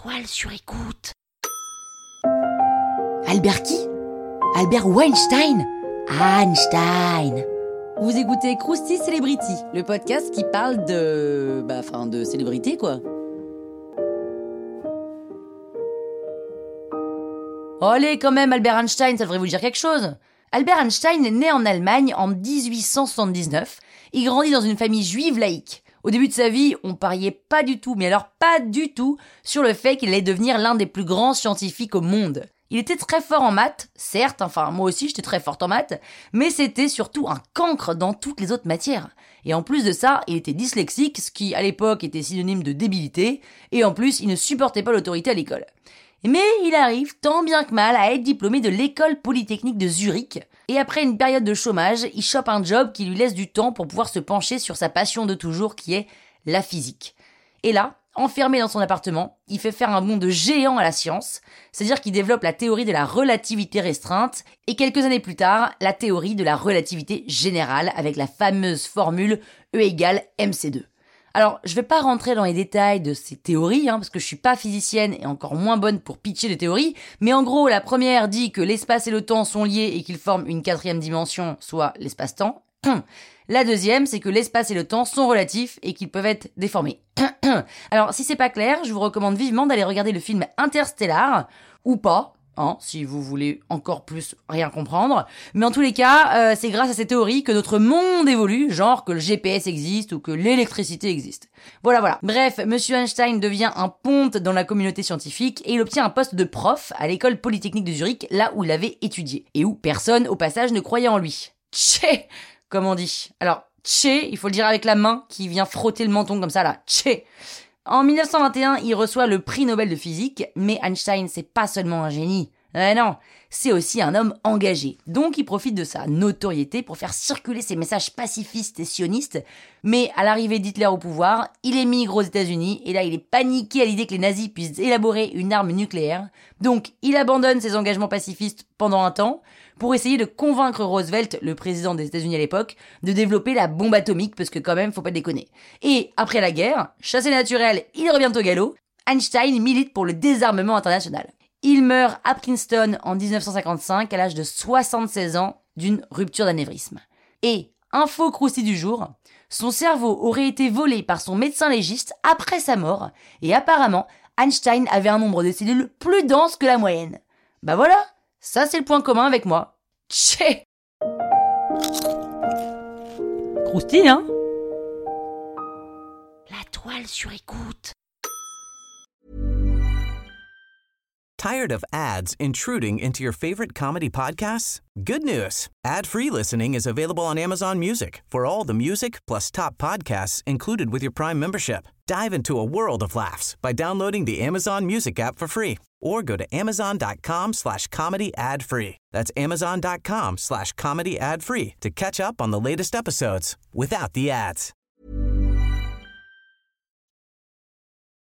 toile sur écoute. Albert qui ? Albert Weinstein ? Einstein. Vous écoutez Krusty Celebrity, le podcast qui parle de célébrité quoi. Oh, allez quand même, Albert Einstein, ça devrait vous dire quelque chose. Albert Einstein est né en Allemagne en 1879. Il grandit dans une famille juive laïque. Au début de sa vie, on pariait pas du tout, sur le fait qu'il allait devenir l'un des plus grands scientifiques au monde. Il était très fort en maths, certes, moi aussi j'étais très forte en maths, mais c'était surtout un cancre dans toutes les autres matières. Et en plus de ça, il était dyslexique, ce qui à l'époque était synonyme de débilité, et en plus il ne supportait pas l'autorité à l'école. Mais il arrive, tant bien que mal, à être diplômé de l'école polytechnique de Zurich. Et après une période de chômage, il chope un job qui lui laisse du temps pour pouvoir se pencher sur sa passion de toujours qui est la physique. Et là, enfermé dans son appartement, il fait faire un bond de géant à la science, c'est-à-dire qu'il développe la théorie de la relativité restreinte et quelques années plus tard, la théorie de la relativité générale avec la fameuse formule E égale mc2. Alors, je vais pas rentrer dans les détails de ces théories, parce que je suis pas physicienne et encore moins bonne pour pitcher des théories, mais en gros, la première dit que l'espace et le temps sont liés et qu'ils forment une quatrième dimension, soit l'espace-temps. La deuxième, c'est que l'espace et le temps sont relatifs et qu'ils peuvent être déformés. Alors, si c'est pas clair, je vous recommande vivement d'aller regarder le film Interstellar, ou pas, si vous voulez encore plus rien comprendre. Mais en tous les cas, c'est grâce à ces théories que notre monde évolue, genre que le GPS existe ou que l'électricité existe. Voilà. Bref, Monsieur Einstein devient un ponte dans la communauté scientifique et il obtient un poste de prof à l'école polytechnique de Zurich, là où il avait étudié. Et où personne, au passage, ne croyait en lui. Tché, comme on dit. Alors, tché, il faut le dire avec la main qui vient frotter le menton comme ça là. Tché. En 1921, il reçoit le prix Nobel de physique, mais Einstein, c'est pas seulement un génie. Non, c'est aussi un homme engagé. Donc il profite de sa notoriété pour faire circuler ses messages pacifistes et sionistes, mais à l'arrivée d'Hitler au pouvoir, il émigre aux États-Unis et là il est paniqué à l'idée que les nazis puissent élaborer une arme nucléaire. Donc il abandonne ses engagements pacifistes pendant un temps pour essayer de convaincre Roosevelt, le président des États-Unis à l'époque, de développer la bombe atomique parce que quand même faut pas déconner. Et après la guerre, chassé naturel, il revient au galop. Einstein milite pour le désarmement international. Il meurt à Princeton en 1955 à l'âge de 76 ans d'une rupture d'anévrisme. Et, info croustille du jour, son cerveau aurait été volé par son médecin légiste après sa mort et apparemment, Einstein avait un nombre de cellules plus dense que la moyenne. Bah voilà, ça c'est le point commun avec moi. Tché. Croustille, hein ? La toile sur écoute. Tired of ads intruding into your favorite comedy podcasts? Good news. Ad-free listening is available on Amazon Music for all the music plus top podcasts included with your Prime membership. Dive into a world of laughs by downloading the Amazon Music app for free or go to amazon.com/comedy ad-free. That's amazon.com/comedy ad-free to catch up on the latest episodes without the ads.